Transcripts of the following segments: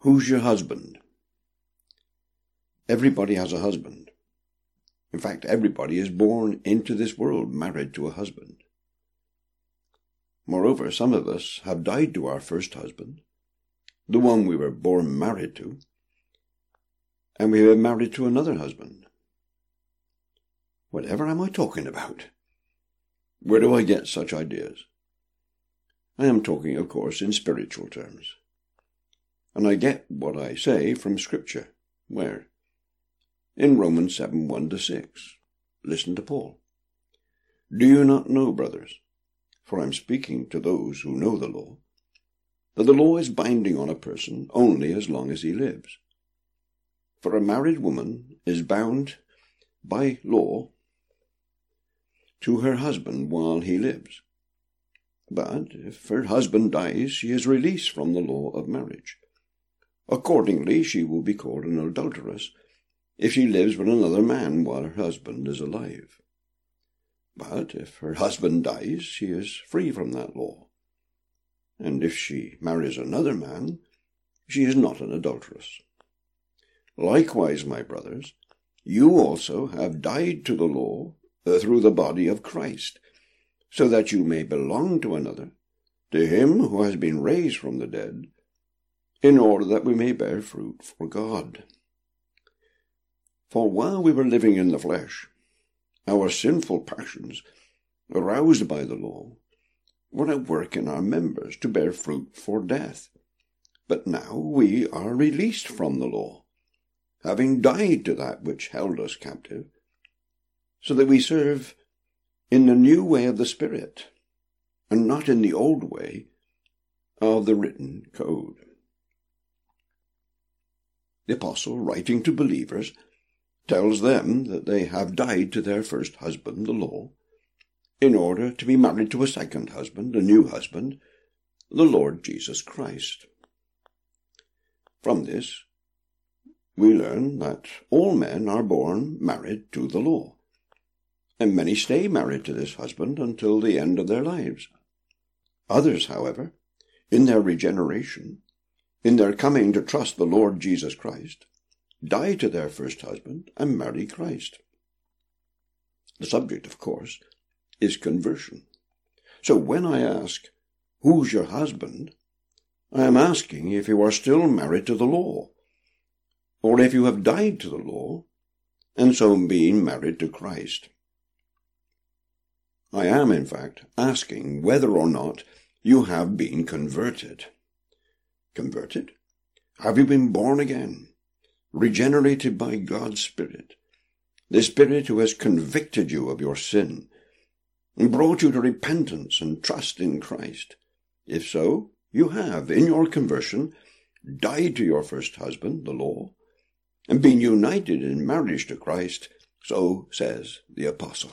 Who's your husband? Everybody has a husband. In fact, everybody is born into this world married to a husband. Moreover, some of us have died to our first husband, the one we were born married to, and we were married to another husband. Whatever am I talking about? Where do I get such ideas? I am talking, of course, in spiritual terms. And I get what I say from Scripture. Where? In Romans 7, 1-6. Listen to Paul. Do you not know, brothers, for I am speaking to those who know the law, that the law is binding on a person only as long as he lives? For a married woman is bound by law to her husband while he lives. But if her husband dies, she is released from the law of marriage. Accordingly, she will be called an adulteress if she lives with another man while her husband is alive. But if her husband dies, she is free from that law. And if she marries another man, she is not an adulteress. Likewise, my brothers, you also have died to the law through the body of Christ, so that you may belong to another, to him who has been raised from the dead, in order that we may bear fruit for God. For while we were living in the flesh, our sinful passions, aroused by the law, were at work in our members to bear fruit for death. But now we are released from the law, having died to that which held us captive, so that we serve in the new way of the Spirit, and not in the old way of the written code. The apostle, writing to believers, tells them that they have died to their first husband, the law, in order to be married to a second husband, a new husband, the Lord Jesus Christ. From this, we learn that all men are born married to the law, and many stay married to this husband until the end of their lives. Others, however, in their regeneration, in their coming to trust the Lord Jesus Christ, die to their first husband and marry Christ. The subject, of course, is conversion. So when I ask, who's your husband, I am asking if you are still married to the law, or if you have died to the law, and so being married to Christ. I am, in fact, asking whether or not you have been converted. Converted? Have you been born again? Regenerated by God's Spirit, the Spirit who has convicted you of your sin and brought you to repentance and trust in Christ? If so, you have, in your conversion, died to your first husband, the law, and been united in marriage to Christ, so says the apostle.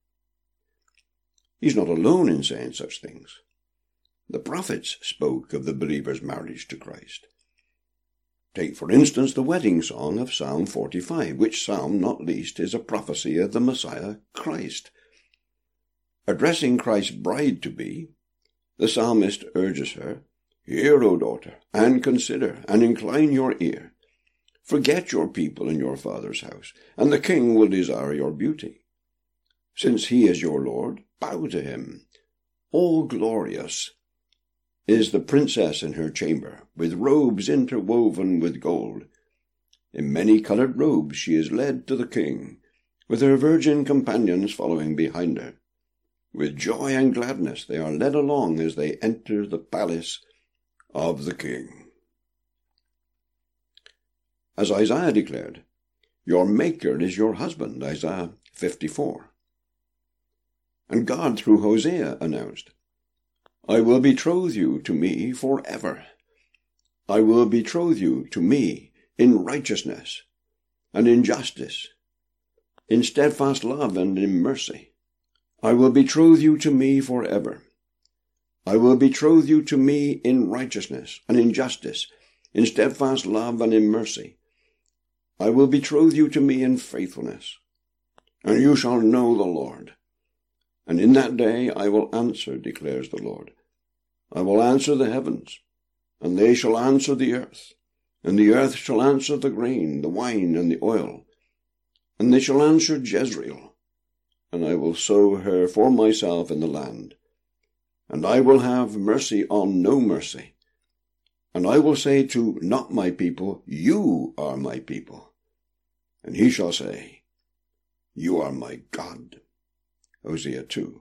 He's not alone in saying such things. The prophets spoke of the believer's marriage to Christ. Take, for instance, the wedding song of Psalm 45, which psalm, not least, is a prophecy of the Messiah, Christ. Addressing Christ's bride-to-be, the psalmist urges her, Hear, O daughter, and consider, and incline your ear. Forget your people in your father's house, and the king will desire your beauty. Since he is your Lord, bow to him. All glorious is the princess in her chamber, with robes interwoven with gold. In many-colored robes she is led to the king, with her virgin companions following behind her. With joy and gladness they are led along as they enter the palace of the king. As Isaiah declared, Your Maker is your husband, Isaiah 54. And God, through Hosea, announced, I will betroth you to me forever. I will betroth you to me in righteousness and in justice, in steadfast love and in mercy. I will betroth you to me forever. I will betroth you to me in righteousness and in justice, in steadfast love and in mercy. I will betroth you to me in faithfulness, and you shall know the Lord. And in that day I will answer, declares the Lord. I will answer the heavens, and they shall answer the earth, And the earth shall answer the grain, the wine, and the oil. And they shall answer Jezreel, and I will sow her for myself in the land. And I will have mercy on no mercy. And I will say to not my people, you are my people. And he shall say, you are my God. Hosea 2.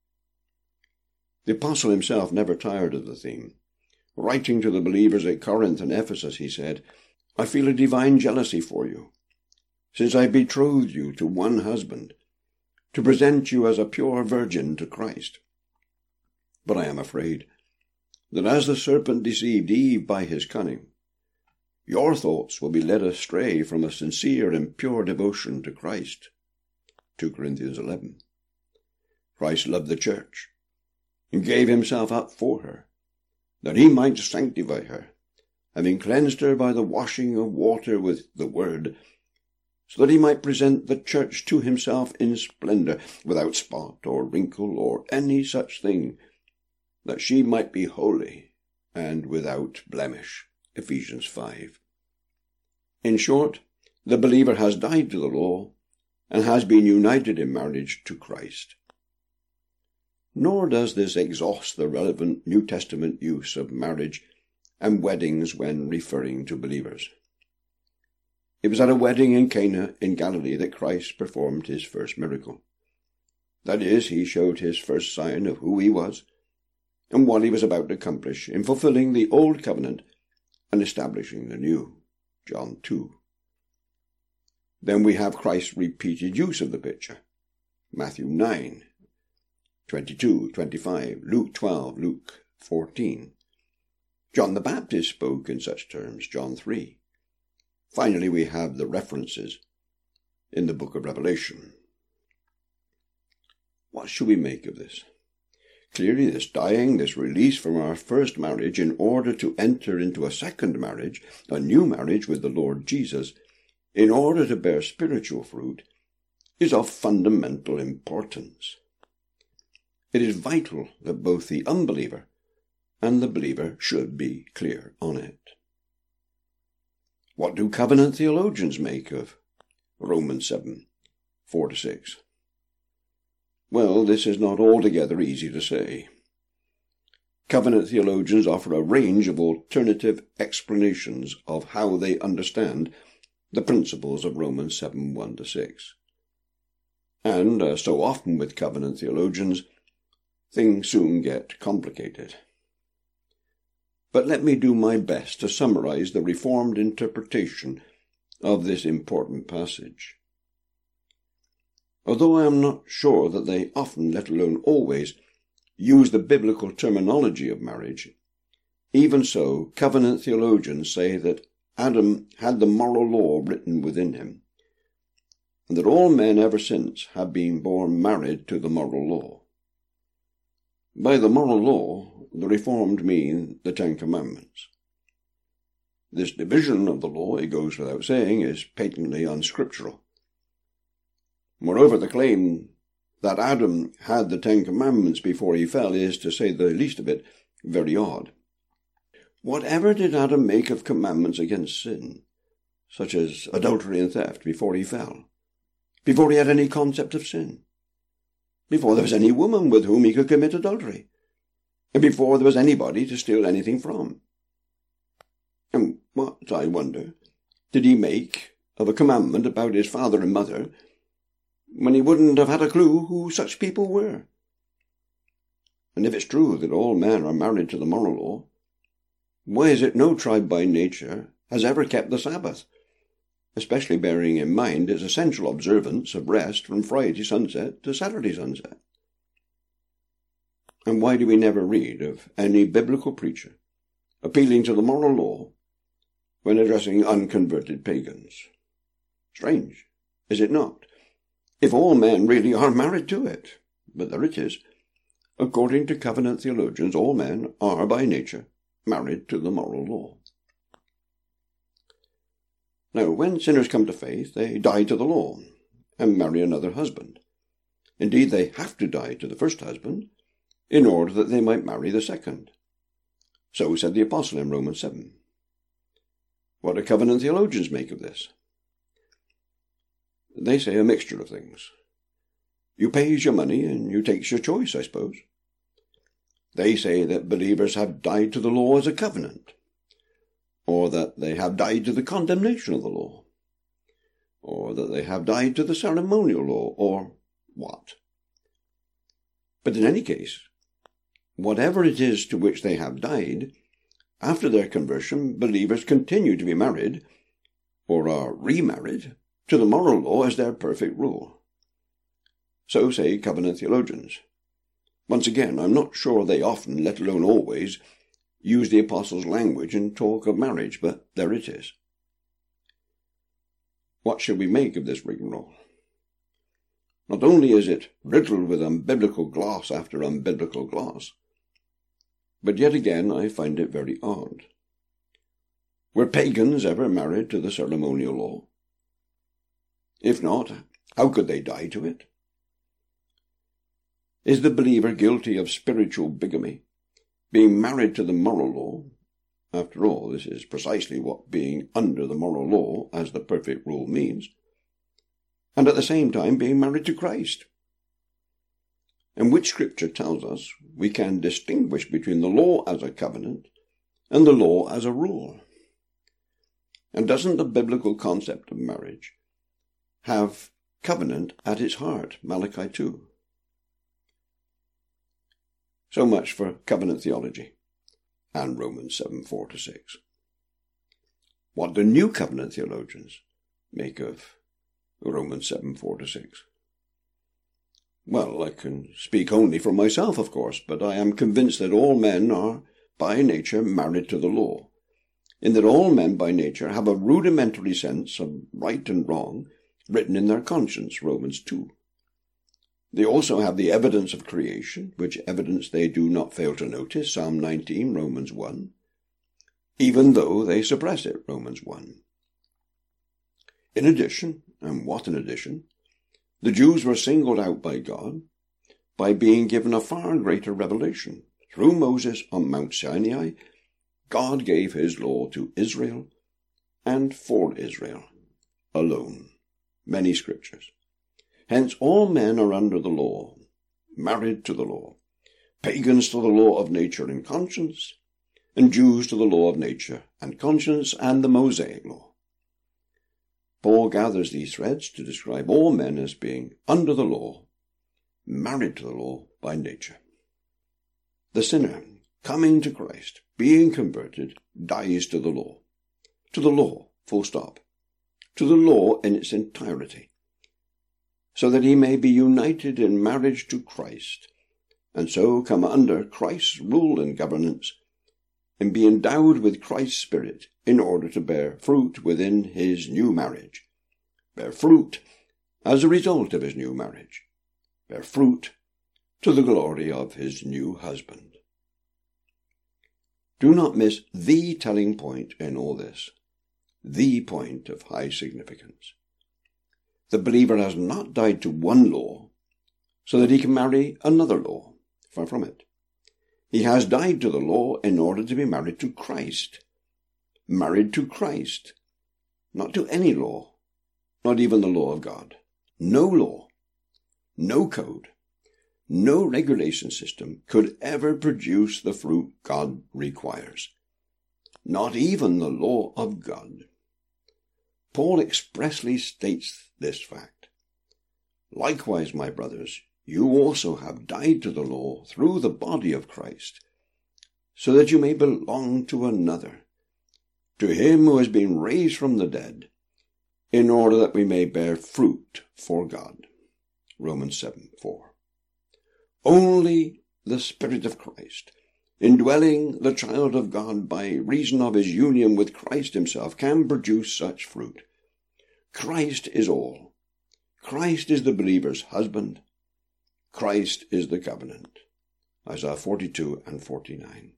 The apostle himself never tired of the theme. Writing to the believers at Corinth and Ephesus, he said, I feel a divine jealousy for you, since I betrothed you to one husband, to present you as a pure virgin to Christ. But I am afraid that as the serpent deceived Eve by his cunning, your thoughts will be led astray from a sincere and pure devotion to Christ. 2 Corinthians 11. Christ loved the church and gave himself up for her, that he might sanctify her, having cleansed her by the washing of water with the word, so that he might present the church to himself in splendor, without spot or wrinkle or any such thing, that she might be holy and without blemish. Ephesians 5. In short, the believer has died to the law and has been united in marriage to Christ. Nor does this exhaust the relevant New Testament use of marriage and weddings when referring to believers. It was at a wedding in Cana in Galilee that Christ performed his first miracle. That is, he showed his first sign of who he was and what he was about to accomplish in fulfilling the old covenant and establishing the new. John 2. Then we have Christ's repeated use of the picture. Matthew 9. 22, 25, Luke 12, Luke 14. John the Baptist spoke in such terms, John 3. Finally, we have the references in the book of Revelation. What should we make of this? Clearly, this dying, this release from our first marriage in order to enter into a second marriage, a new marriage with the Lord Jesus, in order to bear spiritual fruit, is of fundamental importance. It is vital that both the unbeliever and the believer should be clear on it. What do covenant theologians make of Romans 7, 4-6? Well, this is not altogether easy to say. Covenant theologians offer a range of alternative explanations of how they understand the principles of Romans 7, 1-6. And, as so often with covenant theologians, things soon get complicated. But let me do my best to summarize the Reformed interpretation of this important passage. Although I am not sure that they often, let alone always, use the biblical terminology of marriage, even so, covenant theologians say that Adam had the moral law written within him, and that all men ever since have been born married to the moral law. By the moral law, the Reformed mean the Ten Commandments. This division of the law, it goes without saying, is patently unscriptural. Moreover, the claim that Adam had the Ten Commandments before he fell is, to say the least of it, very odd. Whatever did Adam make of commandments against sin, such as adultery and theft, before he fell? Before he had any concept of sin? Before there was any woman with whom he could commit adultery? And before there was anybody to steal anything from? And what, I wonder, did he make of a commandment about his father and mother when he wouldn't have had a clue who such people were? And if it's true that all men are married to the moral law, why is it no tribe by nature has ever kept the Sabbath, especially bearing in mind its essential observance of rest from Friday sunset to Saturday sunset? And why do we never read of any biblical preacher appealing to the moral law when addressing unconverted pagans? Strange, is it not? If all men really are married to it. But there it is. According to covenant theologians, all men are by nature married to the moral law. Now, when sinners come to faith, they die to the law and marry another husband. Indeed, they have to die to the first husband in order that they might marry the second. So said the apostle in Romans 7. What do covenant theologians make of this? They say a mixture of things. You pays your money and you takes your choice, I suppose. They say that believers have died to the law as a covenant, or that they have died to the condemnation of the law, or that they have died to the ceremonial law, or what. But in any case, whatever it is to which they have died, after their conversion, believers continue to be married, or are remarried, to the moral law as their perfect rule. So say covenant theologians. Once again, I'm not sure they often, let alone always, use the apostles' language and talk of marriage, but there it is. What shall we make of this rigmarole? Not only is it riddled with unbiblical gloss after unbiblical gloss, but yet again I find it very odd. Were pagans ever married to the ceremonial law? If not, how could they die to it? Is the believer guilty of spiritual bigamy, being married to the moral law? After all, this is precisely what being under the moral law as the perfect rule means, and at the same time being married to Christ. And which Scripture tells us we can distinguish between the law as a covenant and the law as a rule. And doesn't the biblical concept of marriage have covenant at its heart? Malachi 2. So much for covenant theology and Romans 7:4-6. What do new covenant theologians make of Romans 7:4-6? Well, I can speak only for myself, of course, but I am convinced that all men are by nature married to the law, in that all men by nature have a rudimentary sense of right and wrong written in their conscience, Romans 2. They also have the evidence of creation, which evidence they do not fail to notice, Psalm 19, Romans 1, even though they suppress it, Romans 1. In addition, and what an addition, the Jews were singled out by God by being given a far greater revelation. Through Moses on Mount Sinai, God gave his law to Israel and for Israel alone. Many scriptures. Hence all men are under the law, married to the law, pagans to the law of nature and conscience, and Jews to the law of nature and conscience and the Mosaic law. Paul gathers these threads to describe all men as being under the law, married to the law by nature. The sinner, coming to Christ, being converted, dies to the law, full stop, to the law in its entirety, so that he may be united in marriage to Christ, and so come under Christ's rule and governance, and be endowed with Christ's Spirit in order to bear fruit within his new marriage, bear fruit as a result of his new marriage, bear fruit to the glory of his new husband. Do not miss the telling point in all this, the point of high significance. The believer has not died to one law so that he can marry another law. Far from it. He has died to the law in order to be married to Christ. Married to Christ. Not to any law. Not even the law of God. No law. No code. No regulation system could ever produce the fruit God requires. Not even the law of God. Paul expressly states this fact. Likewise, my brothers, you also have died to the law through the body of Christ, so that you may belong to another, to him who has been raised from the dead, in order that we may bear fruit for God. Romans 7:4. Only the Spirit of Christ, indwelling the child of God by reason of his union with Christ himself, can produce such fruit. Christ is all. Christ is the believer's husband. Christ is the covenant. Isaiah 42 and 49.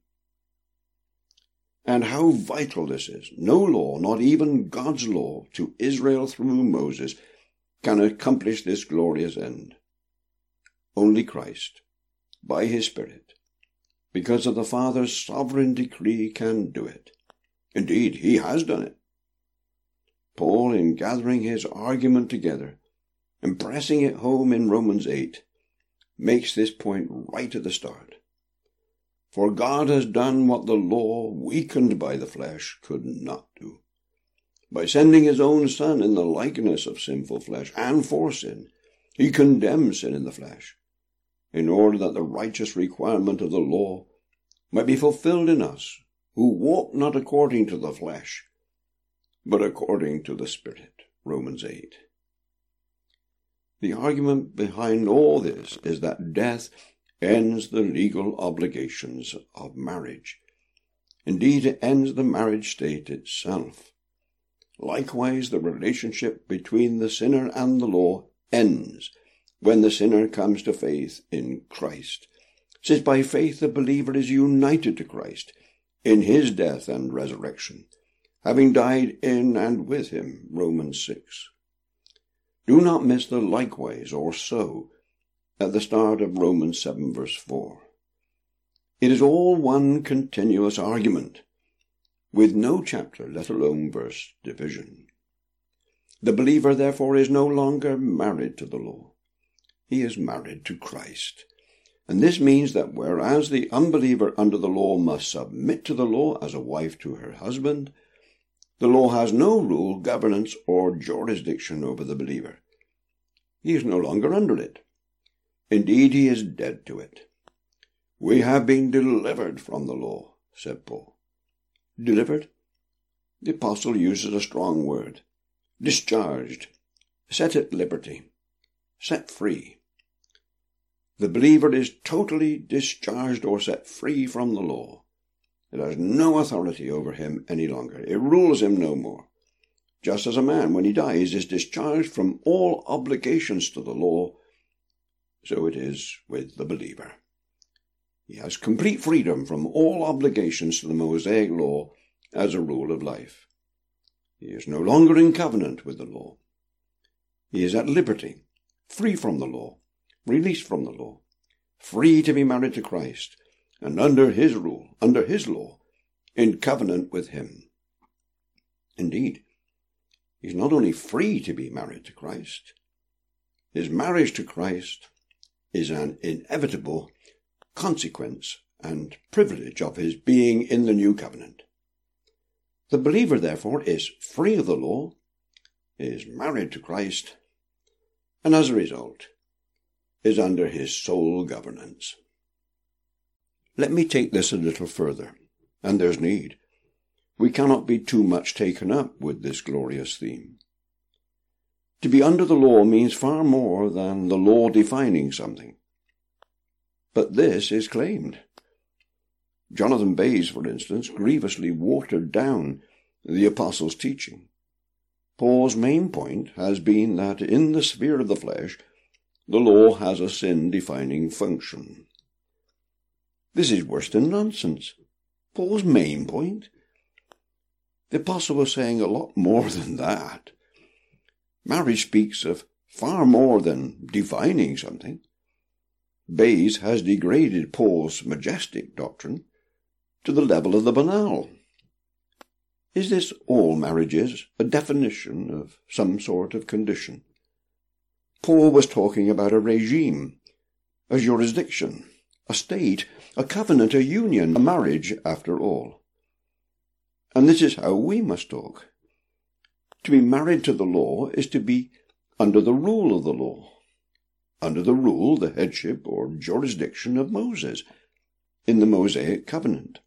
And how vital this is. No law, not even God's law to Israel through Moses, can accomplish this glorious end. Only Christ, by his Spirit, because of the Father's sovereign decree, can do it. Indeed, he has done it. Paul, in gathering his argument together and pressing it home in Romans 8, makes this point right at the start. For God has done what the law, weakened by the flesh, could not do. By sending his own Son in the likeness of sinful flesh and for sin, he condemned sin in the flesh, in order that the righteous requirement of the law might be fulfilled in us, who walk not according to the flesh, but according to the Spirit. Romans 8. The argument behind all this is that death ends the legal obligations of marriage. Indeed, it ends the marriage state itself. Likewise, the relationship between the sinner and the law ends when the sinner comes to faith in Christ, since by faith the believer is united to Christ in his death and resurrection, having died in and with him. Romans 6. Do not miss the likewise or so at the start of Romans 7 verse 4. It is all one continuous argument, with no chapter, let alone verse division. The believer, therefore, is no longer married to the law. He is married to Christ. And this means that whereas the unbeliever under the law must submit to the law as a wife to her husband, the law has no rule, governance, or jurisdiction over the believer. He is no longer under it. Indeed, he is dead to it. We have been delivered from the law, said Paul. Delivered? The apostle uses a strong word. Discharged, set at liberty, set free. The believer is totally discharged or set free from the law. It has no authority over him any longer. It rules him no more. Just as a man, when he dies, is discharged from all obligations to the law, so it is with the believer. He has complete freedom from all obligations to the Mosaic law as a rule of life. He is no longer in covenant with the law. He is at liberty, free from the law, released from the law, free to be married to Christ, and under his rule, under his law, in covenant with him. Indeed, he is not only free to be married to Christ, his marriage to Christ is an inevitable consequence and privilege of his being in the new covenant. The believer, therefore, is free of the law, is married to Christ, and as a result, is under his sole governance. Let me take this a little further, and there's need. We cannot be too much taken up with this glorious theme. To be under the law means far more than the law defining something. But this is claimed. Jonathan Bayes, for instance, grievously watered down the apostles' teaching. Paul's main point has been that in the sphere of the flesh, the law has a sin-defining function. This is worse than nonsense. Paul's main point? The apostle was saying a lot more than that. Marriage speaks of far more than defining something. Bayes has degraded Paul's majestic doctrine to the level of the banal. Is this all marriages, a definition of some sort of condition? Paul was talking about a regime, a jurisdiction, a state, a covenant, a union, a marriage, after all. And this is how we must talk. To be married to the law is to be under the rule of the law, under the rule, the headship, or jurisdiction of Moses, in the Mosaic covenant.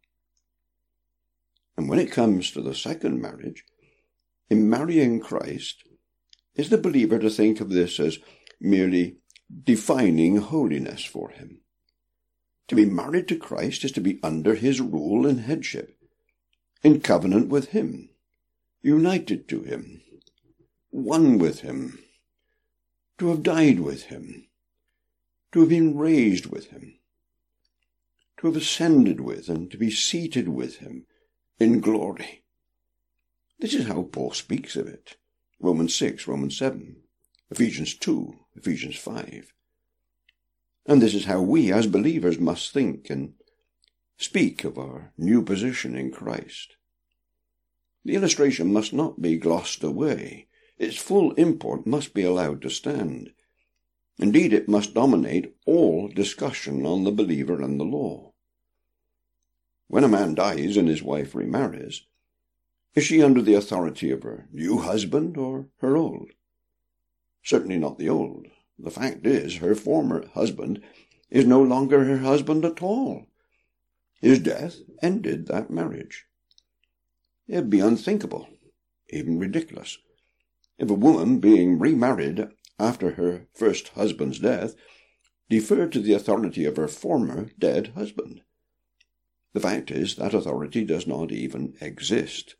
And when it comes to the second marriage, in marrying Christ, is the believer to think of this as merely defining holiness for him? To be married to Christ is to be under his rule and headship, in covenant with him, united to him, one with him, to have died with him, to have been raised with him, to have ascended with and to be seated with him in glory. This is how Paul speaks of it. Romans 6, Romans 7, Ephesians 2, Ephesians 5. And this is how we as believers must think and speak of our new position in Christ. The illustration must not be glossed away. Its full import must be allowed to stand. Indeed, it must dominate all discussion on the believer and the law. When a man dies and his wife remarries, is she under the authority of her new husband or her old? Certainly not the old. The fact is, her former husband is no longer her husband at all. His death ended that marriage. It would be unthinkable, even ridiculous, if a woman being remarried after her first husband's death deferred to the authority of her former dead husband. The fact is, that authority does not even exist.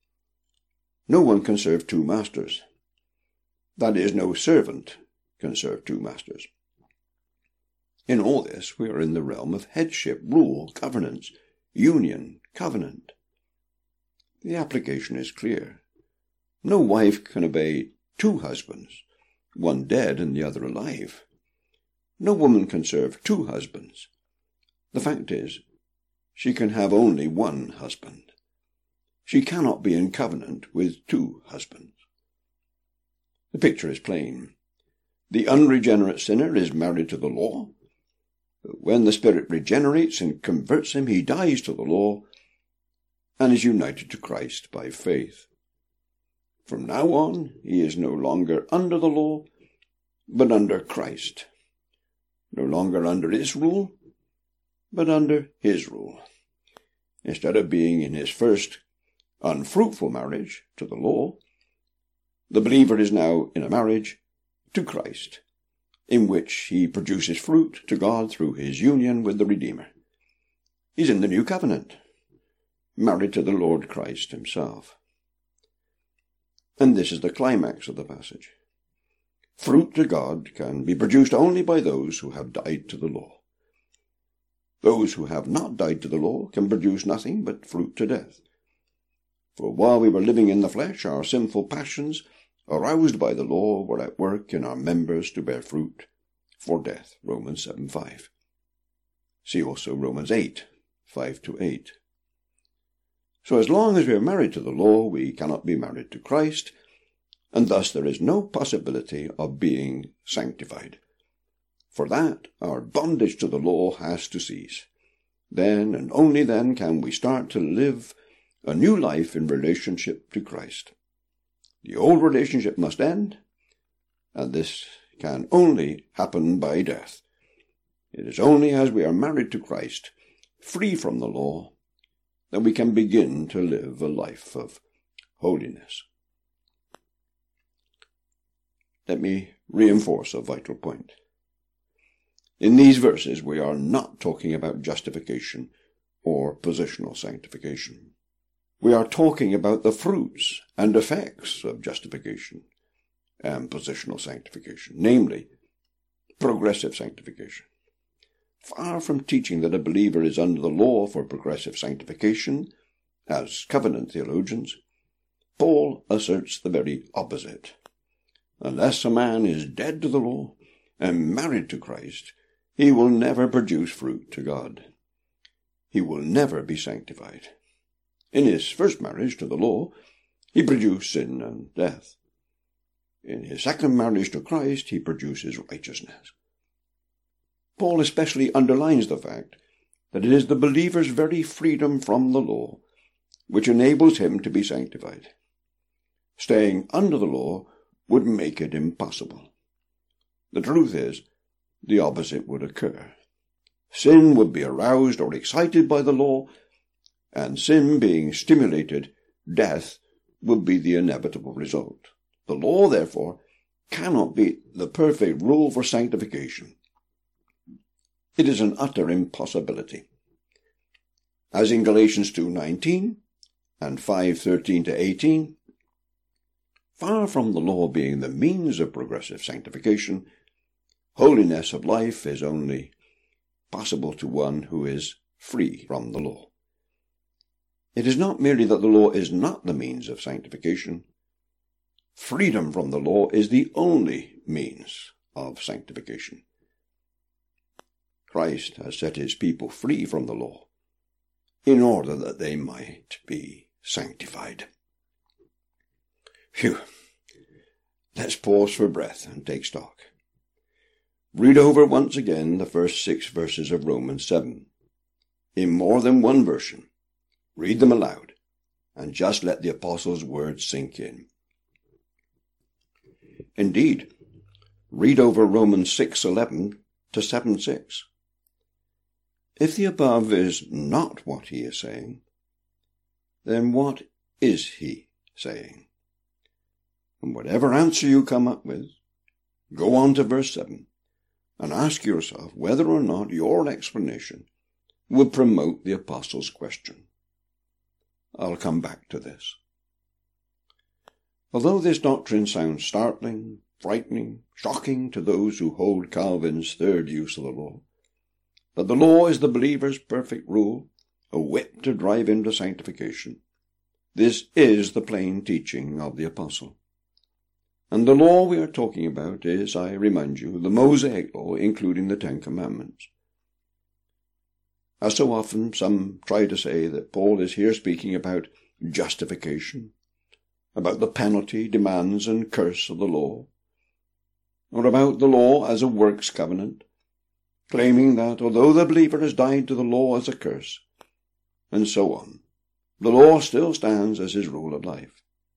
No one can serve two masters. That is, no servant can serve two masters. In all this, we are in the realm of headship, rule, governance, union, covenant. The application is clear. No wife can obey two husbands, one dead and the other alive. No woman can serve two husbands. The fact is, she can have only one husband. She cannot be in covenant with two husbands. The picture is plain. The unregenerate sinner is married to the law. But when the Spirit regenerates and converts him, he dies to the law and is united to Christ by faith. From now on, he is no longer under the law, but under Christ. No longer under its rule, but under his rule. Instead of being in his first unfruitful marriage to the law, the believer is now in a marriage to Christ, in which he produces fruit to God through his union with the Redeemer. He's in the new covenant, married to the Lord Christ himself. And this is the climax of the passage. Fruit to God can be produced only by those who have died to the law. Those who have not died to the law can produce nothing but fruit to death. For while we were living in the flesh, our sinful passions, aroused by the law, were at work in our members to bear fruit for death. Romans 7:5. See also Romans 8:5-8. So as long as we are married to the law, we cannot be married to Christ, and thus there is no possibility of being sanctified. For that, our bondage to the law has to cease. Then, and only then, can we start to live a new life in relationship to Christ. The old relationship must end, and this can only happen by death. It is only as we are married to Christ, free from the law, that we can begin to live a life of holiness. Let me reinforce a vital point. In these verses, we are not talking about justification or positional sanctification. We are talking about the fruits and effects of justification and positional sanctification, namely, progressive sanctification. Far from teaching that a believer is under the law for progressive sanctification, as covenant theologians, Paul asserts the very opposite. Unless a man is dead to the law and married to Christ, he will never produce fruit to God. He will never be sanctified. In his first marriage to the law, he produced sin and death. In his second marriage to Christ, he produces righteousness. Paul especially underlines the fact that it is the believer's very freedom from the law which enables him to be sanctified. Staying under the law would make it impossible. The truth is, the opposite would occur. Sin would be aroused or excited by the law, and sin being stimulated, death would be the inevitable result. The law, therefore, cannot be the perfect rule for sanctification. It is an utter impossibility. As in Galatians 2:19 and 5:13-18, far from the law being the means of progressive sanctification, holiness of life is only possible to one who is free from the law. It is not merely that the law is not the means of sanctification. Freedom from the law is the only means of sanctification. Christ has set his people free from the law in order that they might be sanctified. Phew. Let's pause for breath and take stock. Read over once again the first 6 verses of Romans 7. In more than one version, read them aloud, and just let the apostle's words sink in. Indeed, read over Romans 6:11 to 7:6. If the above is not what he is saying, then what is he saying? And whatever answer you come up with, go on to verse 7 and ask yourself whether or not your explanation would promote the apostle's question. I'll come back to this. Although this doctrine sounds startling, frightening, shocking to those who hold Calvin's third use of the law, that the law is the believer's perfect rule, a whip to drive him to sanctification, this is the plain teaching of the apostle. And the law we are talking about is, I remind you, the Mosaic law, including the 10 Commandments. As so often, some try to say that Paul is here speaking about justification, about the penalty, demands, and curse of the law, or about the law as a works covenant, claiming that although the believer has died to the law as a curse, and so on, the law still stands as his rule of life.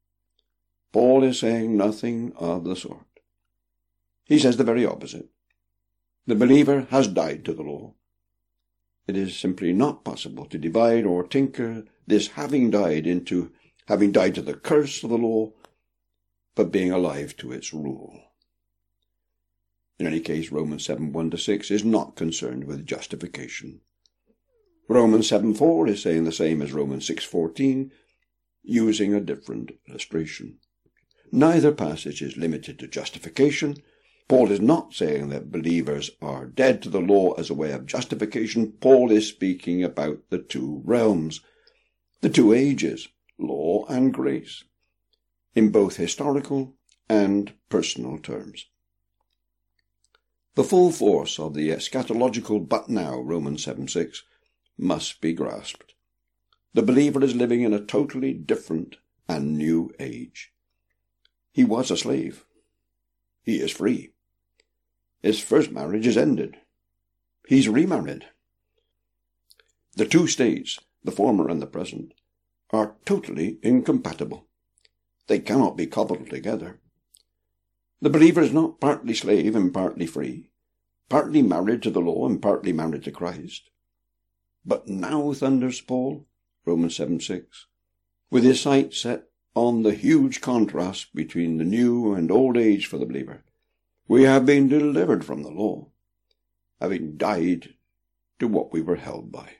Paul is saying nothing of the sort. He says the very opposite. The believer has died to the law. It is simply not possible to divide or tinker this having died into having died to the curse of the law, but being alive to its rule. In any case, Romans 7:1-6 is not concerned with justification. Romans 7:4 is saying the same as Romans 6:14, using a different illustration. Neither passage is limited to justification. Paul is not saying that believers are dead to the law as a way of justification. Paul is speaking about the 2 realms, the 2 ages, law and grace, in both historical and personal terms. The full force of the eschatological but now, Romans 7:6, must be grasped. The believer is living in a totally different and new age. He was a slave. He is free. His first marriage is ended. He's remarried. The 2 states, the former and the present, are totally incompatible. They cannot be coupled together. The believer is not partly slave and partly free, partly married to the law and partly married to Christ. But now, thunders Paul, Romans 7:6, with his sight set on the huge contrast between the new and old age for the believer, we have been delivered from the law, having died to what we were held by.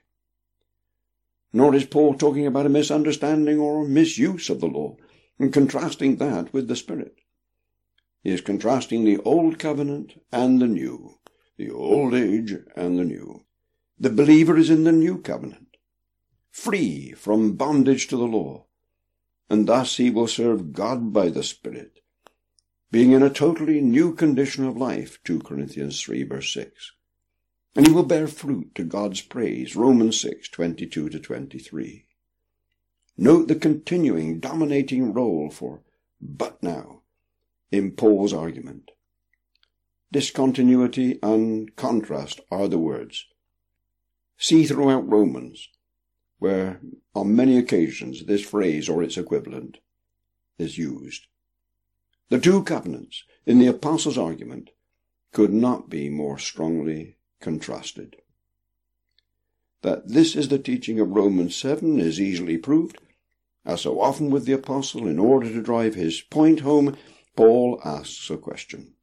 Nor is Paul talking about a misunderstanding or misuse of the law, and contrasting that with the Spirit. He is contrasting the old covenant and the new, the old age and the new. The believer is in the new covenant, free from bondage to the law, and thus he will serve God by the Spirit, being in a totally new condition of life, 2 Corinthians 3 verse 6. And he will bear fruit to God's praise, Romans 6:22-23. Note the continuing, dominating role for "but now" in Paul's argument. Discontinuity and contrast are the words. See throughout Romans, where on many occasions this phrase or its equivalent is used. The 2 covenants in the apostle's argument could not be more strongly contrasted. That this is the teaching of Romans 7 is easily proved, as so often with the apostle. In order to drive his point home, Paul asks a question.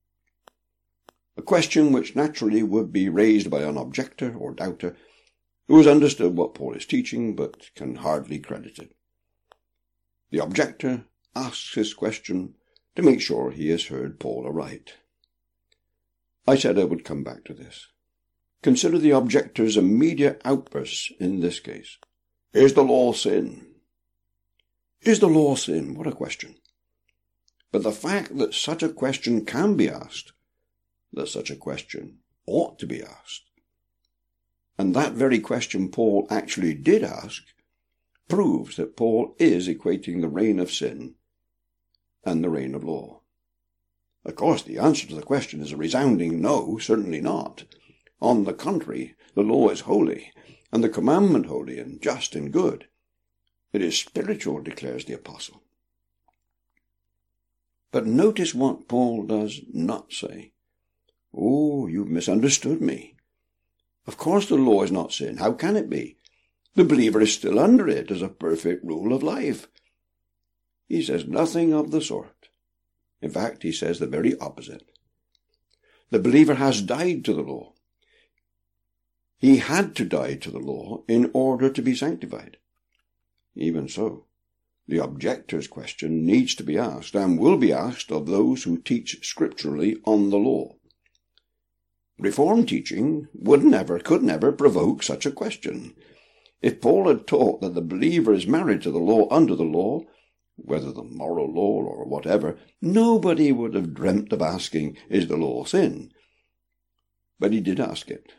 A question which naturally would be raised by an objector or doubter who has understood what Paul is teaching but can hardly credit it. The objector asks his question to make sure he has heard Paul aright. I said I would come back to this. Consider the objector's immediate outbursts in this case. Is the law sin? Is the law sin? What a question. But the fact that such a question can be asked, that such a question ought to be asked, and that very question Paul actually did ask, proves that Paul is equating the reign of sin and the reign of law? Of course, the answer to the question is a resounding no, certainly not. On the contrary, the law is holy, and the commandment holy and just and good. It is spiritual, declares the apostle. But notice what Paul does not say. Oh, you've misunderstood me. Of course the law is not sin. How can it be? The believer is still under it as a perfect rule of life. He says nothing of the sort. In fact, he says the very opposite. The believer has died to the law. He had to die to the law in order to be sanctified. Even so, the objector's question needs to be asked, and will be asked of those who teach scripturally on the law. Reformed teaching could never provoke such a question. If Paul had taught that the believer is married to the law under the law, whether the moral law or whatever, nobody would have dreamt of asking, is the law sin? But he did ask it.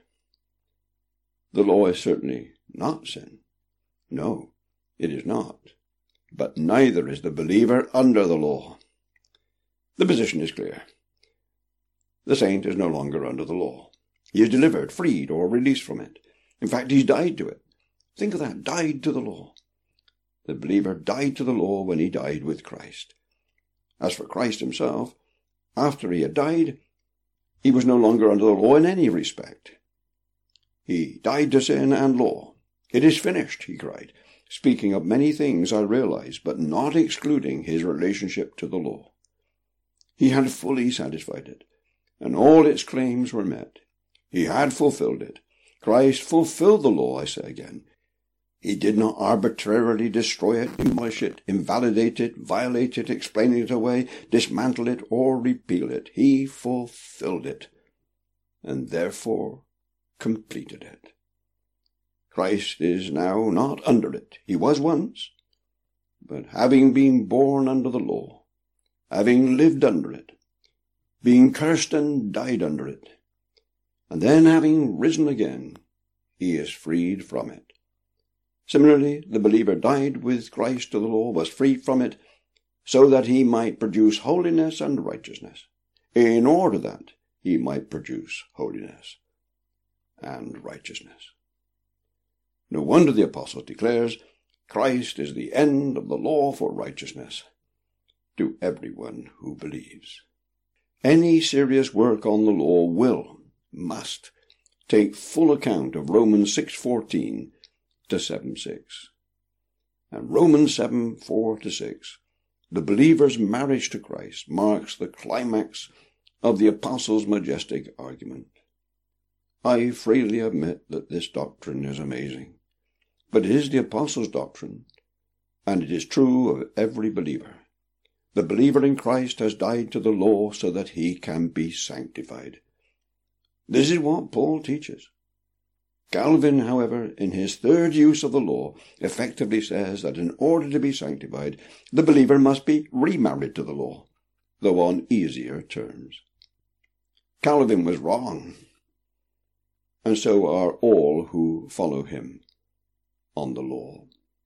The law is certainly not sin. No, it is not. But neither is the believer under the law. The position is clear. The saint is no longer under the law. He is delivered, freed, or released from it. In fact, he's died to it. Think of that, died to the law. The believer died to the law when he died with Christ. As for Christ himself, after he had died, he was no longer under the law in any respect. He died to sin and law. It is finished, he cried, speaking of many things, I realize, but not excluding his relationship to the law. He had fully satisfied it, and all its claims were met. He had fulfilled it. Christ fulfilled the law, I say again. He did not arbitrarily destroy it, demolish it, invalidate it, violate it, explain it away, dismantle it, or repeal it. He fulfilled it, and therefore completed it. Christ is now not under it. He was once, but having been born under the law, having lived under it, being cursed and died under it, and then having risen again, he is freed from it. Similarly, the believer died with Christ to the law, was freed from it, so that he might produce holiness and righteousness, in order that he might produce holiness and righteousness. No wonder the apostle declares, Christ is the end of the law for righteousness to everyone who believes. Any serious work on the law must take full account of Romans 6:14 to 7:6. And Romans 7:4-6, the believer's marriage to Christ, marks the climax of the apostle's majestic argument. I freely admit that this doctrine is amazing, but it is the apostle's doctrine, and it is true of every believer. The believer in Christ has died to the law so that he can be sanctified. This is what Paul teaches. Calvin, however, in his third use of the law, effectively says that in order to be sanctified, the believer must be remarried to the law, though on easier terms. Calvin was wrong, and so are all who follow him on the law.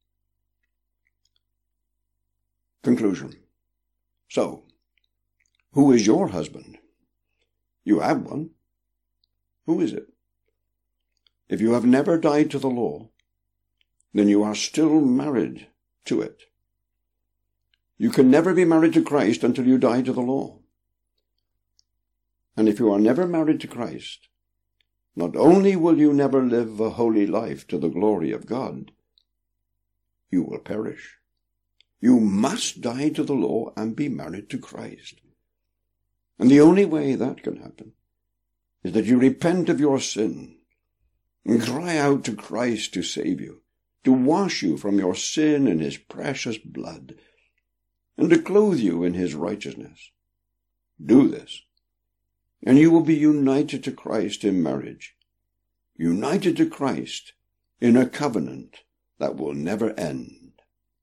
Conclusion. So, who is your husband? You have one. Who is it? If you have never died to the law, then you are still married to it. You can never be married to Christ until you die to the law. And if you are never married to Christ, not only will you never live a holy life to the glory of God, you will perish. You must die to the law and be married to Christ. And the only way that can happen is that you repent of your sin and cry out to Christ to save you, to wash you from your sin in his precious blood, and to clothe you in his righteousness. Do this, and you will be united to Christ in marriage, united to Christ in a covenant that will never end.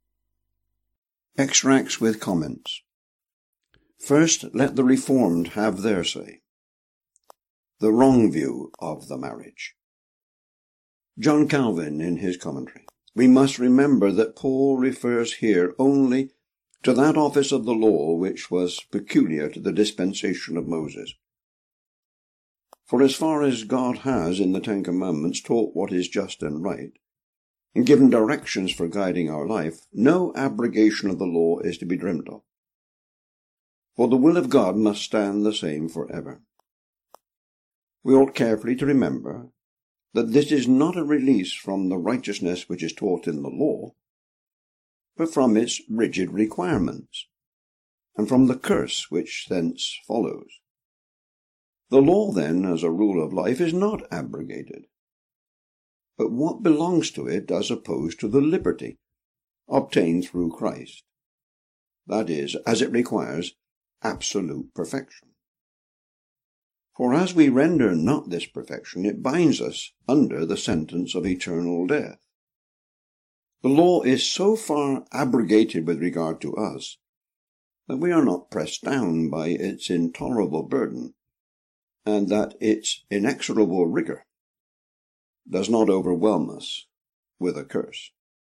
Extracts with comments. First, let the Reformed have their say. The wrong view of the marriage. John Calvin in his commentary. We must remember that Paul refers here only to that office of the law which was peculiar to the dispensation of Moses. For as far as God has in the Ten Commandments taught what is just and right, and given directions for guiding our life, no abrogation of the law is to be dreamt of. For the will of God must stand the same forever. We ought carefully to remember that this is not a release from the righteousness which is taught in the law, but from its rigid requirements, and from the curse which thence follows. The law, then, as a rule of life, is not abrogated, but what belongs to it as opposed to the liberty obtained through Christ, that is, as it requires absolute perfection. For as we render not this perfection, it binds us under the sentence of eternal death. The law is so far abrogated with regard to us that we are not pressed down by its intolerable burden, and that its inexorable rigour does not overwhelm us with a curse.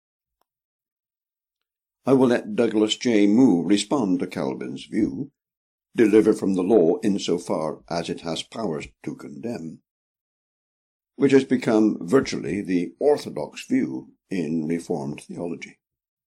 I will let Douglas J. Moo respond to Calvin's view, delivered from the law insofar as it has powers to condemn, which has become virtually the orthodox view in Reformed theology.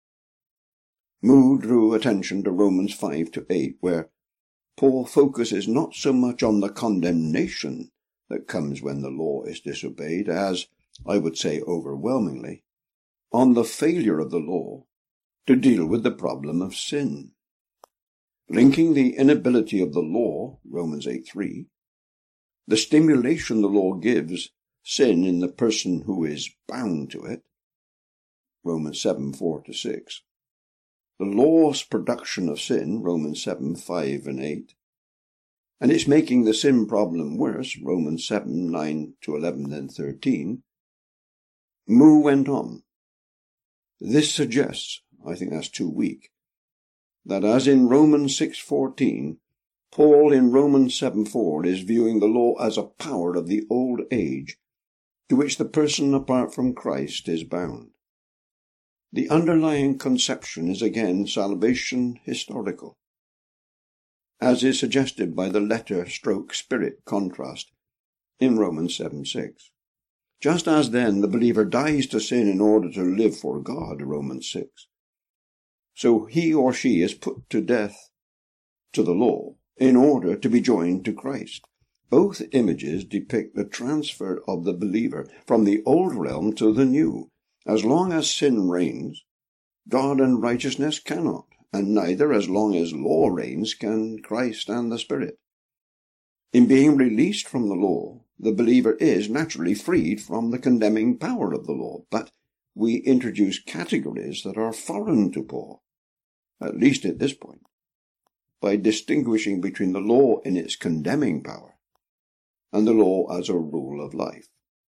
Moo drew attention to Romans 5-8, where Paul focuses not so much on the condemnation that comes when the law is disobeyed as, I would say overwhelmingly, on the failure of the law to deal with the problem of sin. Linking the inability of the law, Romans 8:3, the stimulation the law gives sin in the person who is bound to it, Romans 7:4-6, the law's production of sin, Romans 7:5-8, and it's making the sin problem worse, Romans 7:9-11 and 13, Moo went on. This suggests, I think that's too weak, that as in Romans 6:14, Paul in Romans 7:4 is viewing the law as a power of the old age to which the person apart from Christ is bound. The underlying conception is again salvation historical, as is suggested by the letter-spirit contrast in Romans 7:6. Just as then the believer dies to sin in order to live for God, Romans 6, so he or she is put to death to the law in order to be joined to Christ. Both images depict the transfer of the believer from the old realm to the new. As long as sin reigns, God and righteousness cannot, and neither as long as law reigns can Christ and the Spirit. In being released from the law, the believer is naturally freed from the condemning power of the law, but we introduce categories that are foreign to Paul, at least at this point, by distinguishing between the law in its condemning power and the law as a rule of life.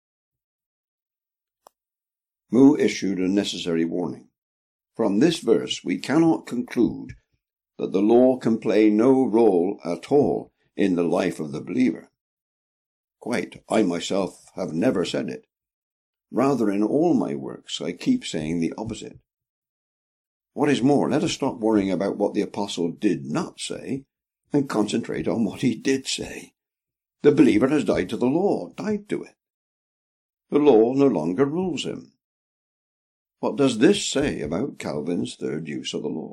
Moo issued a necessary warning. From this verse we cannot conclude that the law can play no role at all in the life of the believer. Quite, I myself have never said it. Rather, in all my works, I keep saying the opposite. What is more, let us stop worrying about what the apostle did not say and concentrate on what he did say. The believer has died to the law, died to it. The law no longer rules him. What does this say about Calvin's third use of the law?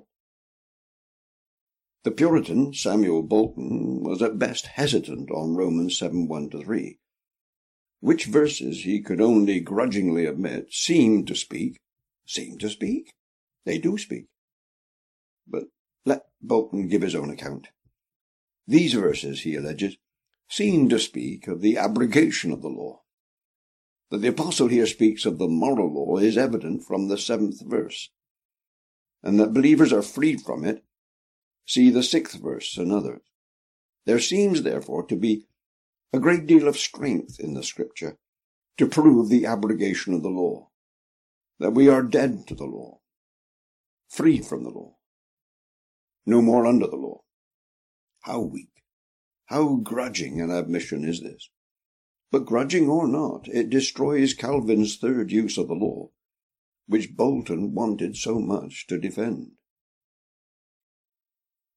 The Puritan Samuel Bolton was at best hesitant on Romans 7:1-3, which verses he could only grudgingly admit seem to speak. They do speak. But let Bolton give his own account. These verses, he alleges, seem to speak of the abrogation of the law. That the apostle here speaks of the moral law is evident from the 7th verse, and that believers are freed from it. See the 6th verse and others. There seems, therefore, to be a great deal of strength in the Scripture to prove the abrogation of the law, that we are dead to the law, freed from the law, no more under the law. How weak, how grudging an admission is this! But grudging or not, it destroys Calvin's third use of the law, which Bolton wanted so much to defend.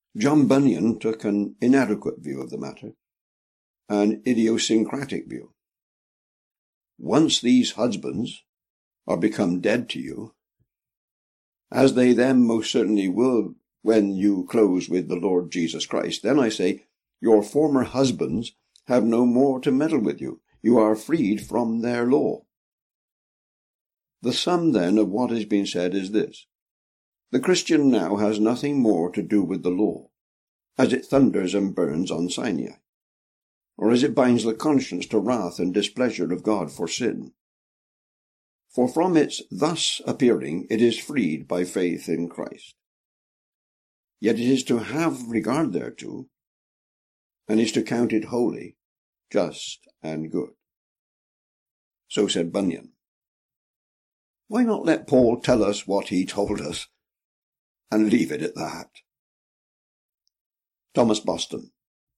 John Bunyan took an inadequate view of the matter, an idiosyncratic view. Once these husbands are become dead to you, as they then most certainly will when you close with the Lord Jesus Christ, then I say, your former husbands have no more to meddle with you. You are freed from their law. The sum then of what has been said is this. The Christian now has nothing more to do with the law, as it thunders and burns on Sinai, or as it binds the conscience to wrath and displeasure of God for sin. For from its thus appearing it is freed by faith in Christ. Yet it is to have regard thereto, and is to count it holy, just, and good. So said Bunyan. Why not let Paul tell us what he told us, and leave it at that? Thomas Boston.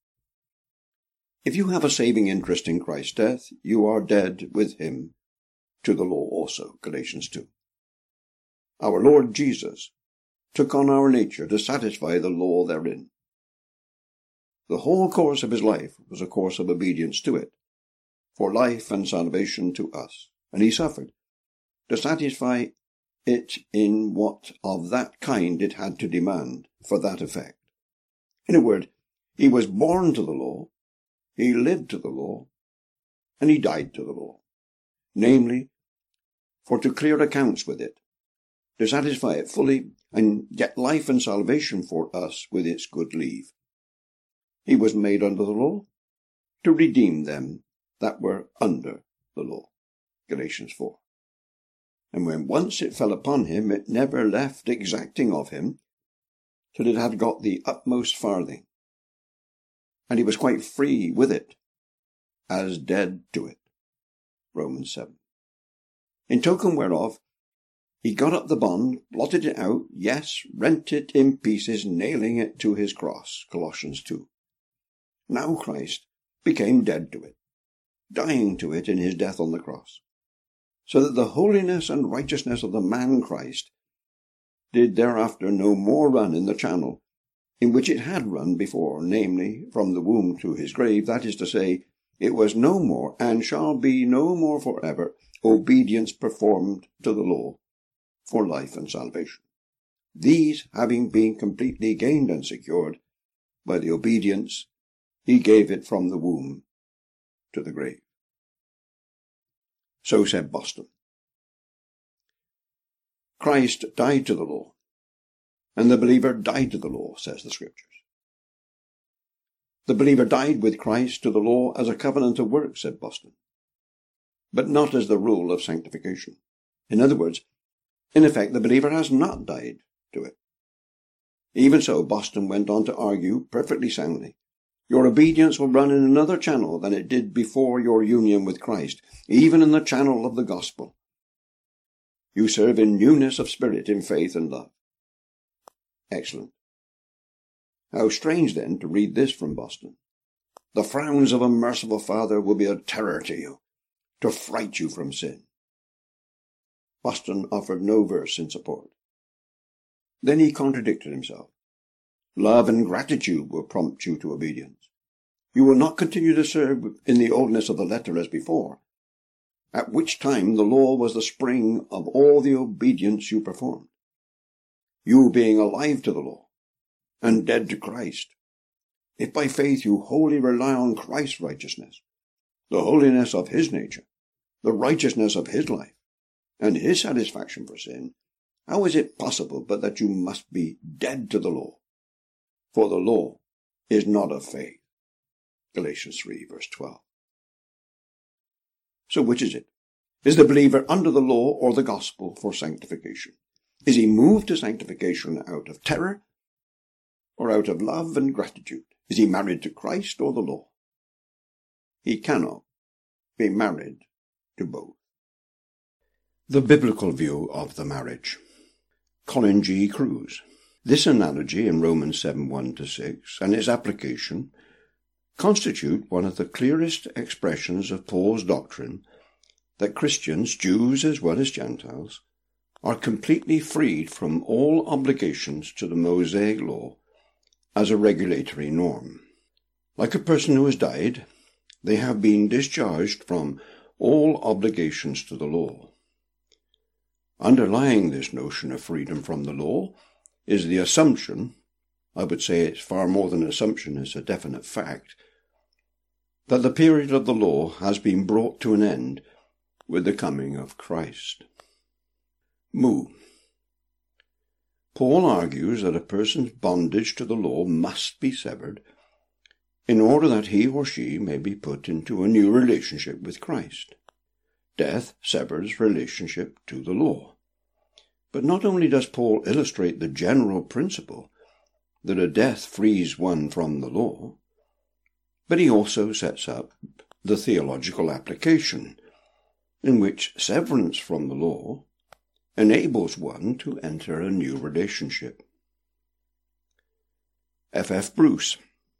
If you have a saving interest in Christ's death, you are dead with him to the law also. Galatians 2. Our Lord Jesus took on our nature to satisfy the law therein. The whole course of his life was a course of obedience to it, for life and salvation to us, and he suffered to satisfy it in what of that kind it had to demand for that effect. In a word, he was born to the law, he lived to the law, and he died to the law, namely, for to clear accounts with it, to satisfy it fully, and get life and salvation for us with its good leave. He was made under the law, to redeem them that were under the law. Galatians 4. And when once it fell upon him, it never left exacting of him, till it had got the utmost farthing. And he was quite free with it, as dead to it. Romans 7. In token whereof, he got up the bond, blotted it out, yes, rent it in pieces, nailing it to his cross. Colossians 2. Now Christ became dead to it, dying to it in his death on the cross, so that the holiness and righteousness of the man Christ did thereafter no more run in the channel in which it had run before, namely, from the womb to his grave, that is to say, it was no more, and shall be no more forever, obedience performed to the law for life and salvation. These having been completely gained and secured by the obedience he gave it from the womb to the grave. So said Boston. Christ died to the law, and the believer died to the law, says the Scriptures. The believer died with Christ to the law as a covenant of works, said Boston, but not as the rule of sanctification. In other words, in effect, the believer has not died to it. Even so, Boston went on to argue perfectly soundly, your obedience will run in another channel than it did before your union with Christ, even in the channel of the gospel. You serve in newness of spirit, in faith and love. Excellent. How strange, then, to read this from Boston. The frowns of a merciful Father will be a terror to you, to fright you from sin. Boston offered no verse in support. Then he contradicted himself. Love and gratitude will prompt you to obedience. You will not continue to serve in the oldness of the letter as before, at which time the law was the spring of all the obedience you performed. You being alive to the law, and dead to Christ, if by faith you wholly rely on Christ's righteousness, the holiness of his nature, the righteousness of his life, and his satisfaction for sin, how is it possible but that you must be dead to the law? For the law is not of faith. Galatians 3, verse 12. So which is it? Is the believer under the law or the gospel for sanctification? Is he moved to sanctification out of terror or out of love and gratitude? Is he married to Christ or the law? He cannot be married to both. The biblical view of the marriage. Colin G. Kruse. This analogy in Romans 7, 1-6, and its application constitute one of the clearest expressions of Paul's doctrine that Christians, Jews as well as Gentiles, are completely freed from all obligations to the Mosaic law as a regulatory norm. Like a person who has died, they have been discharged from all obligations to the law. Underlying this notion of freedom from the law is the assumption, I would say it's far more than an assumption, it's a definite fact, that the period of the law has been brought to an end with the coming of Christ. Moo. Paul argues that a person's bondage to the law must be severed in order that he or she may be put into a new relationship with Christ. Death severs relationship to the law. But not only does Paul illustrate the general principle that a death frees one from the law, but he also sets up the theological application in which severance from the law enables one to enter a new relationship. F. Bruce.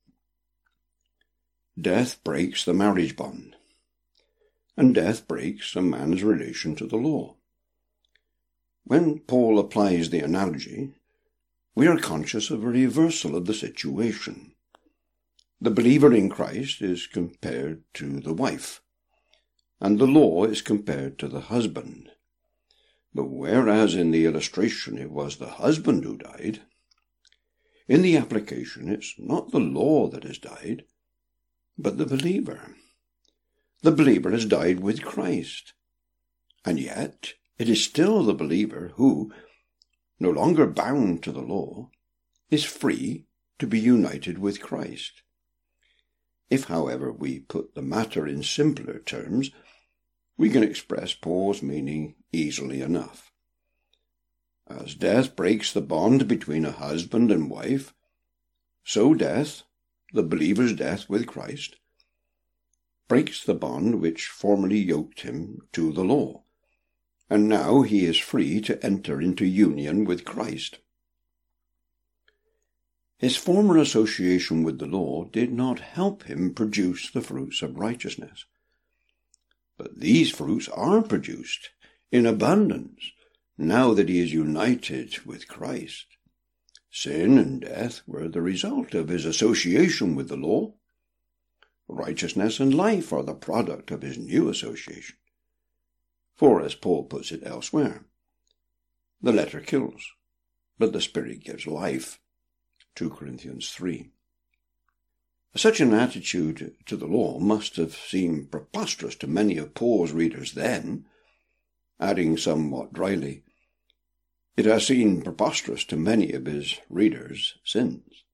Death breaks the marriage bond, and death breaks a man's relation to the law. When Paul applies the analogy, we are conscious of a reversal of the situation. The believer in Christ is compared to the wife, and the law is compared to the husband. But whereas in the illustration it was the husband who died, in the application it's not the law that has died, but the believer. The believer has died with Christ, and yet it is still the believer who, no longer bound to the law, is free to be united with Christ. If, however, we put the matter in simpler terms, we can express Paul's meaning easily enough. As death breaks the bond between a husband and wife, so death, the believer's death with Christ, breaks the bond which formerly yoked him to the law, and now he is free to enter into union with Christ. His former association with the law did not help him produce the fruits of righteousness. But these fruits are produced in abundance now that he is united with Christ. Sin and death were the result of his association with the law. Righteousness and life are the product of his new association. For, as Paul puts it elsewhere, the letter kills, but the Spirit gives life. 2 Corinthians 3. Such an attitude to the law must have seemed preposterous to many of Paul's readers then, adding somewhat dryly, it has seemed preposterous to many of his readers since.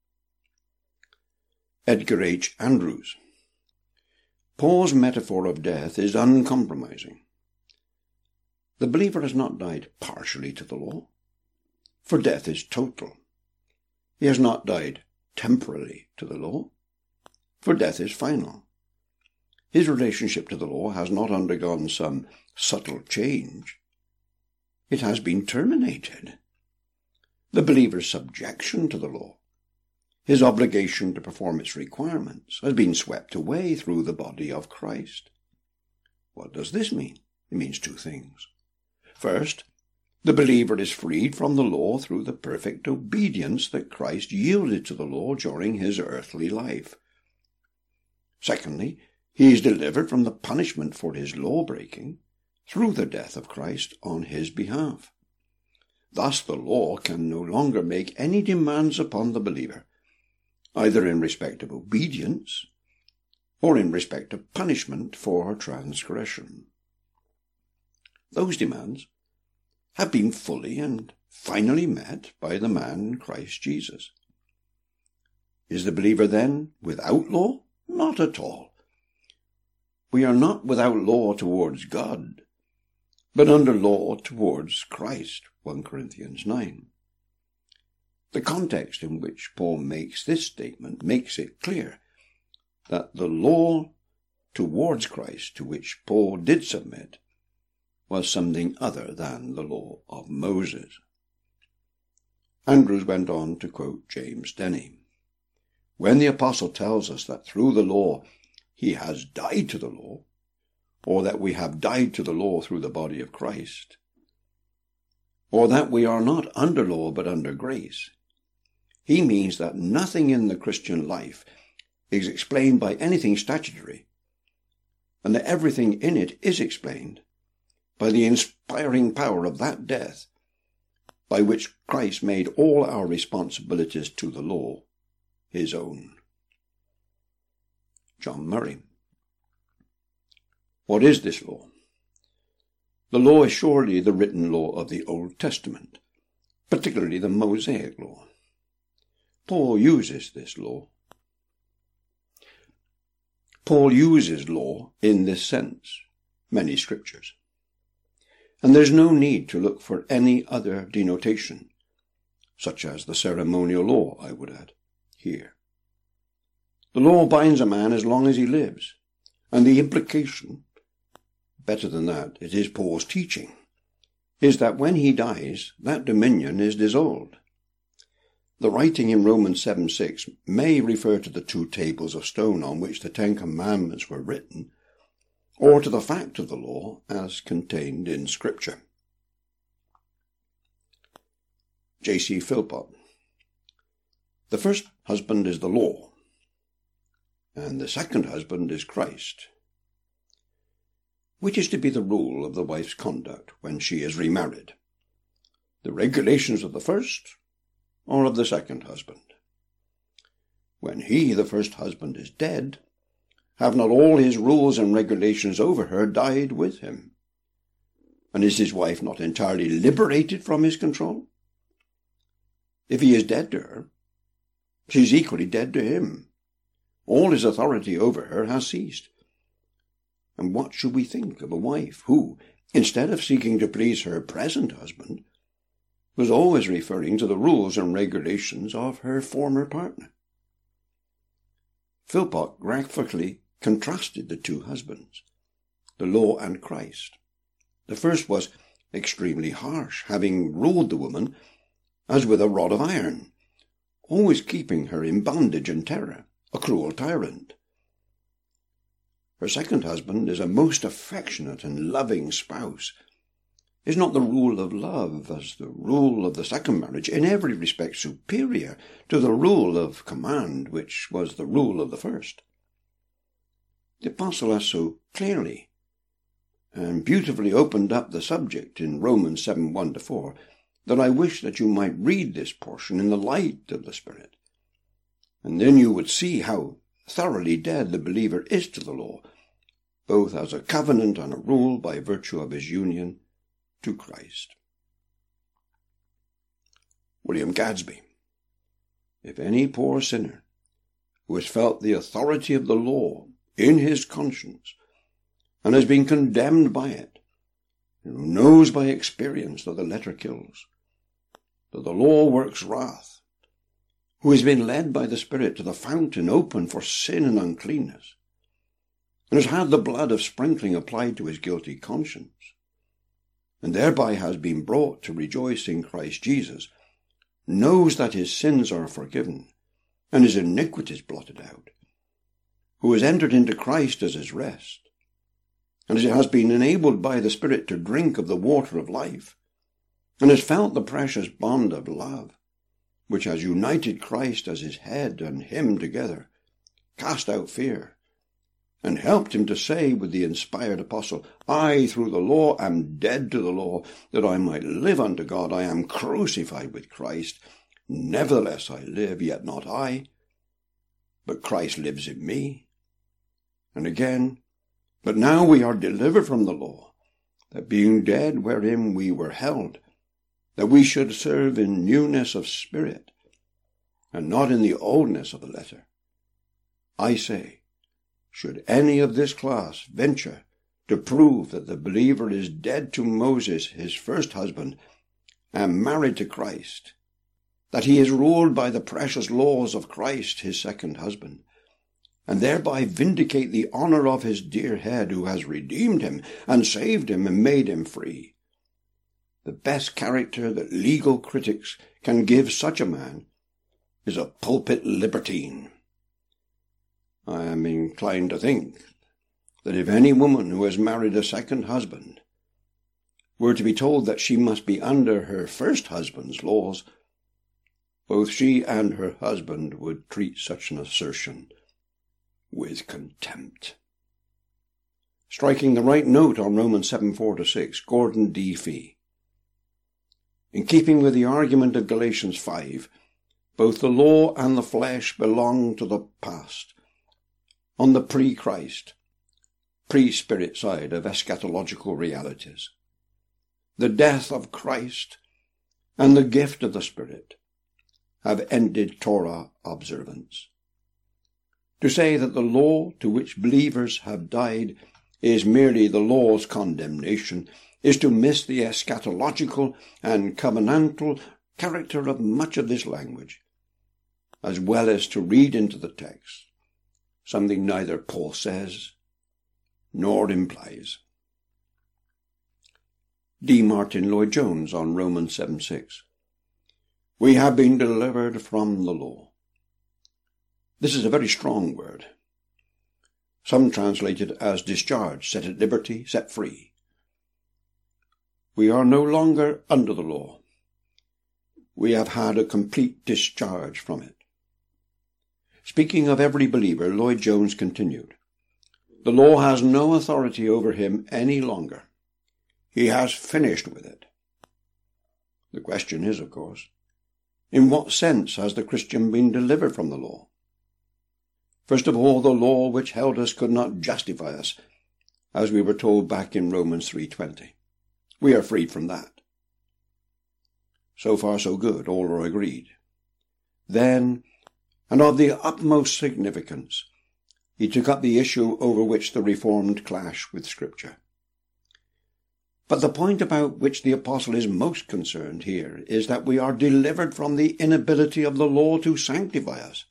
Edgar H. Andrews. Paul's metaphor of death is uncompromising. The believer has not died partially to the law, for death is total. He has not died temporarily to the law, for death is final. His relationship to the law has not undergone some subtle change. It has been terminated. The believer's subjection to the law, his obligation to perform its requirements, has been swept away through the body of Christ. What does this mean? It means two things. First, the believer is freed from the law through the perfect obedience that Christ yielded to the law during his earthly life. Secondly, he is delivered from the punishment for his law-breaking through the death of Christ on his behalf. Thus the law can no longer make any demands upon the believer, either in respect of obedience or in respect of punishment for transgression. Those demands have been fully and finally met by the man Christ Jesus. Is the believer then without law? Not at all. We are not without law towards God, but under law towards Christ, 1 Corinthians 9. The context in which Paul makes this statement makes it clear that the law towards Christ to which Paul did submit was something other than the law of Moses. Andrews went on to quote James Denney. When the apostle tells us that through the law he has died to the law, or that we have died to the law through the body of Christ, or that we are not under law but under grace, he means that nothing in the Christian life is explained by anything statutory, and that everything in it is explained by the inspiring power of that death by which Christ made all our responsibilities to the law his own. John Murray. What is this law? The law is surely the written law of the Old Testament, particularly the Mosaic law. Paul uses this law. Paul uses law in this sense, many scriptures. And there's no need to look for any other denotation, such as the ceremonial law, I would add, here. The law binds a man as long as he lives, and the implication, better than that, it is Paul's teaching, is that when he dies, that dominion is dissolved. The writing in Romans 7:6 may refer to the 2 tables of stone on which the 10 Commandments were written, or to the fact of the law as contained in Scripture. J.C. Philpott. The first husband is the law, and the second husband is Christ. Which is to be the rule of the wife's conduct when she is remarried? The regulations of the first, or of the second husband? When he, the first husband, is dead, have not all his rules and regulations over her died with him? And is his wife not entirely liberated from his control? If he is dead to her, she is equally dead to him. All his authority over her has ceased. And what should we think of a wife who, instead of seeking to please her present husband, was always referring to the rules and regulations of her former partner? Philpott graphically contrasted the 2 husbands, the law and Christ. The first was extremely harsh, having ruled the woman as with a rod of iron, always keeping her in bondage and terror, a cruel tyrant. Her second husband is a most affectionate and loving spouse. Is not the rule of love, as the rule of the second marriage, in every respect superior to the rule of command, which was the rule of the first? The apostle has so clearly and beautifully opened up the subject in Romans 7:1-4 that I wish that you might read this portion in the light of the Spirit, and then you would see how thoroughly dead the believer is to the law, both as a covenant and a rule by virtue of his union to Christ. William Gadsby. If any poor sinner who has felt the authority of the law in his conscience and has been condemned by it, and who knows by experience that the letter kills, that the law works wrath, who has been led by the Spirit to the fountain open for sin and uncleanness, and has had the blood of sprinkling applied to his guilty conscience, and thereby has been brought to rejoice in Christ Jesus, knows that his sins are forgiven and his iniquities blotted out, who has entered into Christ as his rest, and has been enabled by the Spirit to drink of the water of life, and has felt the precious bond of love, which has united Christ as his head and him together, cast out fear, and helped him to say with the inspired apostle, I, through the law, am dead to the law, that I might live unto God. I am crucified with Christ. Nevertheless I live, yet not I, but Christ lives in me. And again, but now we are delivered from the law, that being dead wherein we were held, that we should serve in newness of spirit, and not in the oldness of the letter. I say, should any of this class venture to prove that the believer is dead to Moses, his first husband, and married to Christ, that he is ruled by the precious laws of Christ, his second husband, and thereby vindicate the honor of his dear head who has redeemed him and saved him and made him free, the best character that legal critics can give such a man is a pulpit libertine. I am inclined to think that if any woman who has married a second husband were to be told that she must be under her first husband's laws, both she and her husband would treat such an assertion with contempt. Striking the right note on Romans 7:4-6, Gordon D. Fee. In keeping with the argument of Galatians 5, both the law and the flesh belong to the past, on the pre-Christ, pre-Spirit side of eschatological realities. The death of Christ and the gift of the Spirit have ended Torah observance. To say that the law to which believers have died is merely the law's condemnation is to miss the eschatological and covenantal character of much of this language, as well as to read into the text something neither Paul says nor implies. D. Martin Lloyd-Jones on Romans 7:6. We have been delivered from the law. This is a very strong word. Some translate it as discharged, set at liberty, set free. We are no longer under the law. We have had a complete discharge from it. Speaking of every believer, Lloyd-Jones continued, the law has no authority over him any longer. He has finished with it. The question is, of course, in what sense has the Christian been delivered from the law? First of all, the law which held us could not justify us, as we were told back in Romans 3:20. We are freed from that. So far so good, all are agreed. Then, and of the utmost significance, he took up the issue over which the Reformed clash with Scripture. But the point about which the apostle is most concerned here is that we are delivered from the inability of the law to sanctify us.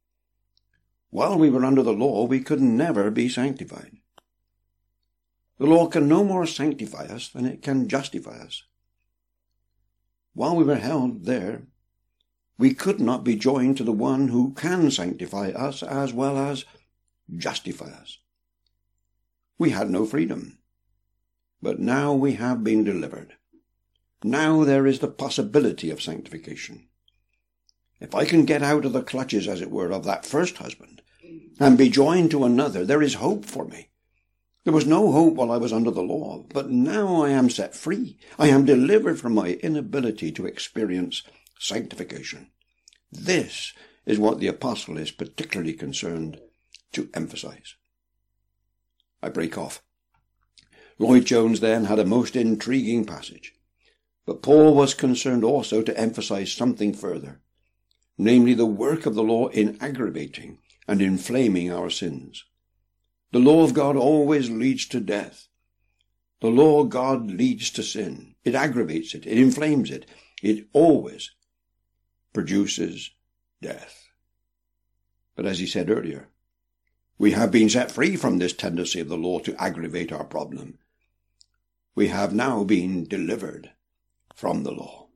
While we were under the law, we could never be sanctified. The law can no more sanctify us than it can justify us. While we were held there, we could not be joined to the one who can sanctify us as well as justify us. We had no freedom. But now we have been delivered. Now there is the possibility of sanctification. If I can get out of the clutches, as it were, of that first husband, and be joined to another, there is hope for me. There was no hope while I was under the law, but now I am set free. I am delivered from my inability to experience sanctification. This is what the apostle is particularly concerned to emphasize. I break off. Lloyd-Jones then had a most intriguing passage, but Paul was concerned also to emphasize something further, namely the work of the law in aggravating and inflaming our sins. The law of God always leads to death. The law of God leads to sin. It aggravates it. It inflames it. It always produces death. But as he said earlier, we have been set free from this tendency of the law to aggravate our problem. We have now been delivered from the law.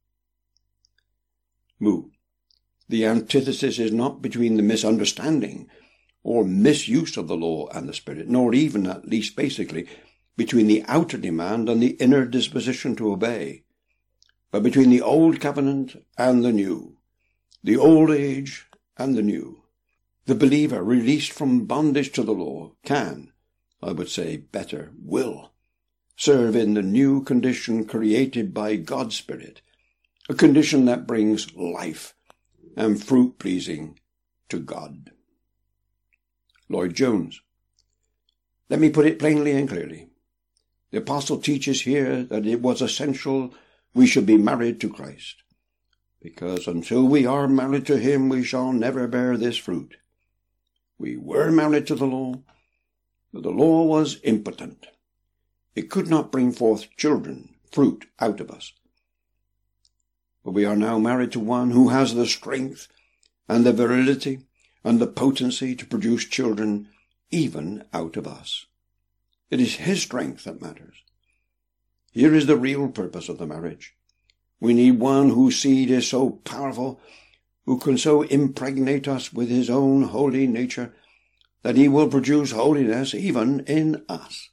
Moo. The antithesis is not between the misunderstanding or misuse of the law and the Spirit, nor even, at least basically, between the outer demand and the inner disposition to obey, but between the old covenant and the new, the old age and the new. The believer released from bondage to the law can, I would say better, will, serve in the new condition created by God's Spirit, a condition that brings life and fruit-pleasing to God. Lloyd-Jones. Let me put it plainly and clearly. The apostle teaches here that it was essential we should be married to Christ, because until we are married to him, we shall never bear this fruit. We were married to the law, but the law was impotent. It could not bring forth children, fruit, out of us. But we are now married to one who has the strength and the virility and the potency to produce children even out of us. It is his strength that matters. Here is the real purpose of the marriage. We need one whose seed is so powerful, who can so impregnate us with his own holy nature, that he will produce holiness even in us.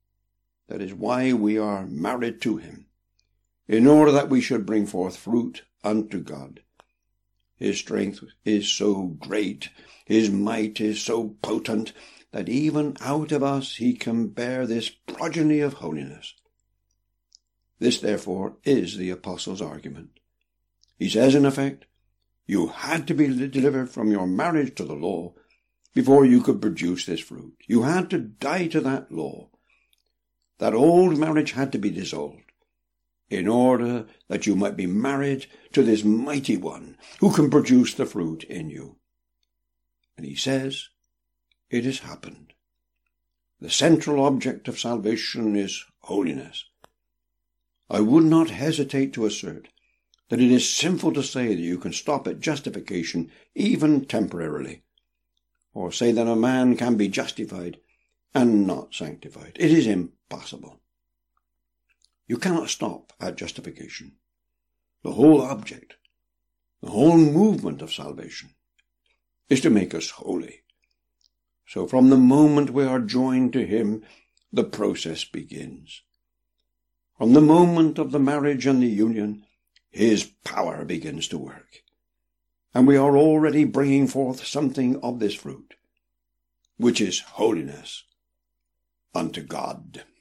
That is why we are married to him, in order that we should bring forth fruit unto God. His strength is so great, his might is so potent, that even out of us he can bear this progeny of holiness. This, therefore, is the apostle's argument. He says, in effect, you had to be delivered from your marriage to the law before you could produce this fruit. You had to die to that law. That old marriage had to be dissolved in order that you might be married to this mighty one who can produce the fruit in you. And he says, it has happened. The central object of salvation is holiness. I would not hesitate to assert that it is sinful to say that you can stop at justification even temporarily, or say that a man can be justified and not sanctified. It is impossible. You cannot stop at justification. The whole object, the whole movement of salvation is to make us holy. So from the moment we are joined to him, the process begins. From the moment of the marriage and the union, his power begins to work. And we are already bringing forth something of this fruit, which is holiness unto God.